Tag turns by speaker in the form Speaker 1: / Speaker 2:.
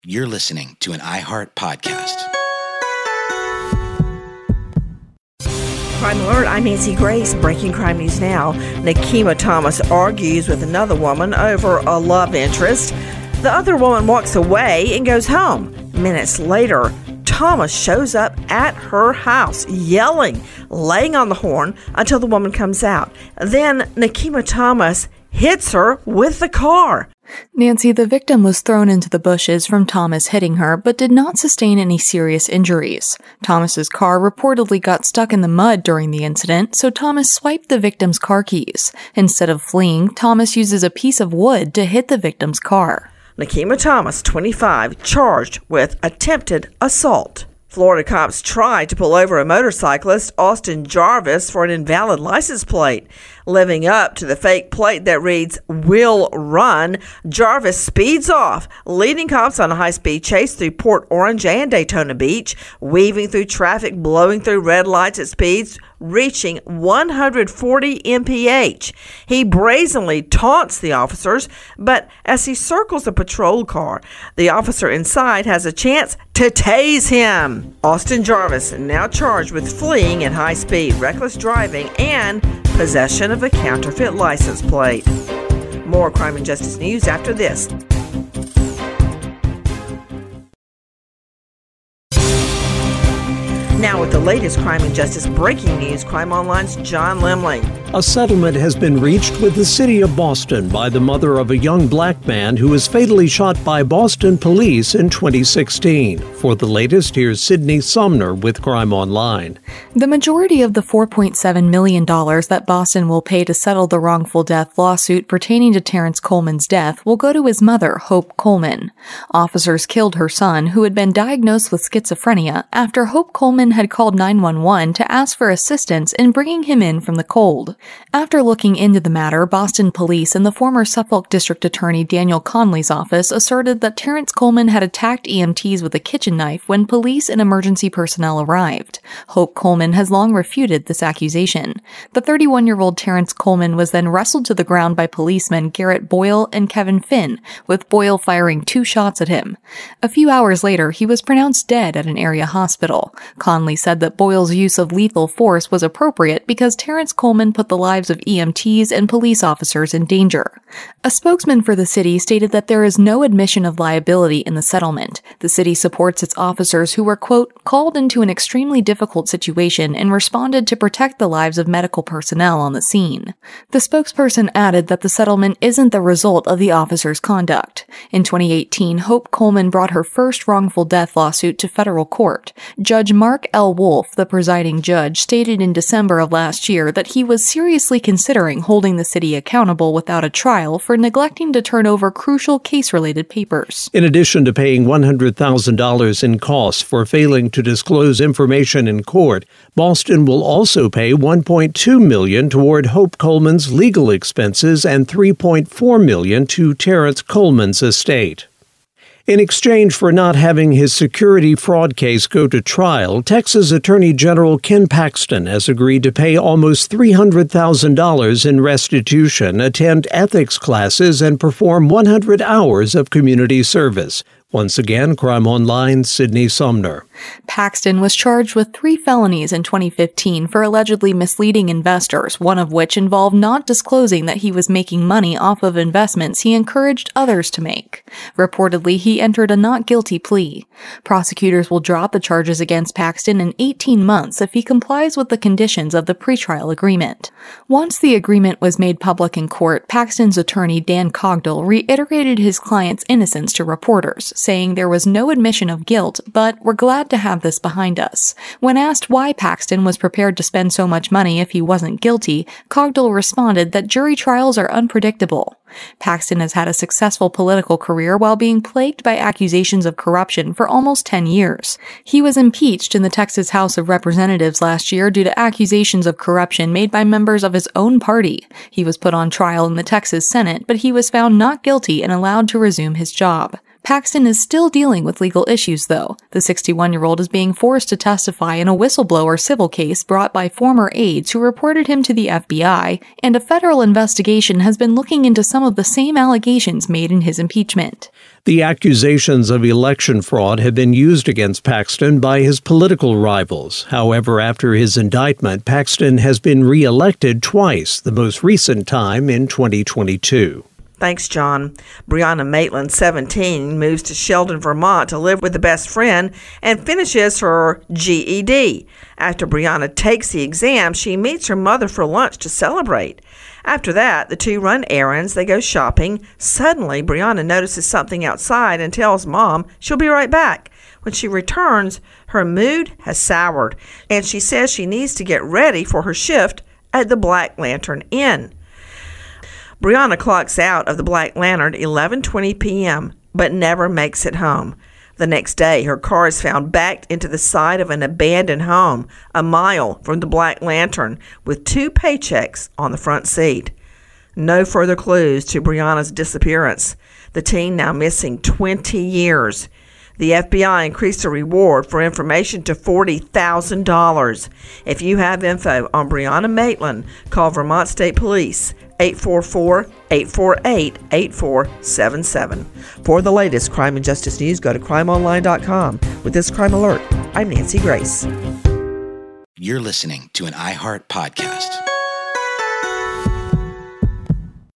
Speaker 1: You're listening to an iHeart podcast.
Speaker 2: Crime Alert, I'm Nancy Grace. Breaking crime news now. Nakima Thomas argues with another woman over a love interest. The other woman walks away and goes home. Minutes later, Thomas shows up at her house, yelling, laying on the horn until the woman comes out. Then Nakima Thomas hits her with the car.
Speaker 3: Nancy, the victim was thrown into the bushes from Thomas hitting her, but did not sustain any serious injuries. Thomas's car reportedly got stuck in the mud during the incident, so Thomas swiped the victim's car keys. Instead of fleeing, Thomas uses a piece of wood to hit the victim's car.
Speaker 2: Nakima Thomas, 25, charged with attempted assault. Florida cops tried to pull over a motorcyclist, Austin Jarvis, for an invalid license plate. Living up to the fake plate that reads, "Will Run," Jarvis speeds off, leading cops on a high-speed chase through Port Orange and Daytona Beach, weaving through traffic, blowing through red lights at speeds reaching 140 mph. He brazenly taunts the officers, but as he circles a patrol car, the officer inside has a chance to tase him. Austin Jarvis, now charged with fleeing at high speed, reckless driving, and possession of a counterfeit license plate. More crime and justice news after this. Now with the latest crime and justice breaking news, Crime Online's John Limley.
Speaker 4: A settlement has been reached with the city of Boston by the mother of a young black man who was fatally shot by Boston police in 2016. For the latest, here's Sydney Sumner with Crime Online.
Speaker 3: The majority of the $4.7 million that Boston will pay to settle the wrongful death lawsuit pertaining to Terrence Coleman's death will go to his mother, Hope Coleman. Officers killed her son, who had been diagnosed with schizophrenia, after Hope Coleman had called 911 to ask for assistance in bringing him in from the cold. After looking into the matter, Boston police and the former Suffolk District Attorney Daniel Conley's office asserted that Terrence Coleman had attacked EMTs with a kitchen knife when police and emergency personnel arrived. Hope Coleman has long refuted this accusation. The 31-year-old Terrence Coleman was then wrestled to the ground by policemen Garrett Boyle and Kevin Finn, with Boyle firing 2 shots at him. A few hours later, he was pronounced dead at an area hospital. Conley said that Boyle's use of lethal force was appropriate because Terrence Coleman put the lives of EMTs and police officers in danger. A spokesman for the city stated that there is no admission of liability in the settlement. The city supports its officers who were, quote, called into an extremely difficult situation and responded to protect the lives of medical personnel on the scene. The spokesperson added that the settlement isn't the result of the officers' conduct. In 2018, Hope Coleman brought her first wrongful death lawsuit to federal court. Judge Mark L. Wolf, the presiding judge, stated in December of last year that he was seriously considering holding the city accountable without a trial for neglecting to turn over crucial case-related papers.
Speaker 4: In addition to paying $100,000 in costs for failing to disclose information in court, Boston will also pay $1.2 million toward Hope Coleman's legal expenses and $3.4 million to Terrence Coleman's estate. In exchange for not having his security fraud case go to trial, Texas Attorney General Ken Paxton has agreed to pay almost $300,000 in restitution, attend ethics classes, and perform 100 hours of community service. Once again, Crime Online, Sydney Sumner.
Speaker 3: Paxton was charged with 3 felonies in 2015 for allegedly misleading investors, one of which involved not disclosing that he was making money off of investments he encouraged others to make. Reportedly, he entered a not guilty plea. Prosecutors will drop the charges against Paxton in 18 months if he complies with the conditions of the pretrial agreement. Once the agreement was made public in court, Paxton's attorney Dan Cogdill reiterated his client's innocence to reporters, saying there was no admission of guilt, but we're glad to have this behind us. When asked why Paxton was prepared to spend so much money if he wasn't guilty, Cogdill responded that jury trials are unpredictable. Paxton has had a successful political career while being plagued by accusations of corruption for almost 10 years. He was impeached in the Texas House of Representatives last year due to accusations of corruption made by members of his own party. He was put on trial in the Texas Senate, but he was found not guilty and allowed to resume his job. Paxton is still dealing with legal issues, though. The 61-year-old is being forced to testify in a whistleblower civil case brought by former aides who reported him to the FBI, and a federal investigation has been looking into some of the same allegations made in his impeachment.
Speaker 4: The accusations of election fraud have been used against Paxton by his political rivals. However, after his indictment, Paxton has been re-elected twice, the most recent time in 2022.
Speaker 2: Thanks, John. Brianna Maitland, 17, moves to Sheldon, Vermont to live with a best friend and finishes her GED. After Brianna takes the exam, she meets her mother for lunch to celebrate. After that, the two run errands, they go shopping. Suddenly, Brianna notices something outside and tells Mom she'll be right back. When she returns, her mood has soured, and she says she needs to get ready for her shift at the Black Lantern Inn. Brianna clocks out of the Black Lantern 11:20 p.m., but never makes it home. The next day, her car is found backed into the side of an abandoned home a mile from the Black Lantern with 2 paychecks on the front seat. No further clues to Brianna's disappearance. The teen now missing 20 years. The FBI increased the reward for information to $40,000. If you have info on Brianna Maitland, call Vermont State Police 844-848-8477. For the latest crime and justice news, go to crimeonline.com. With this crime alert, I'm Nancy Grace.
Speaker 1: You're listening to an iHeart podcast.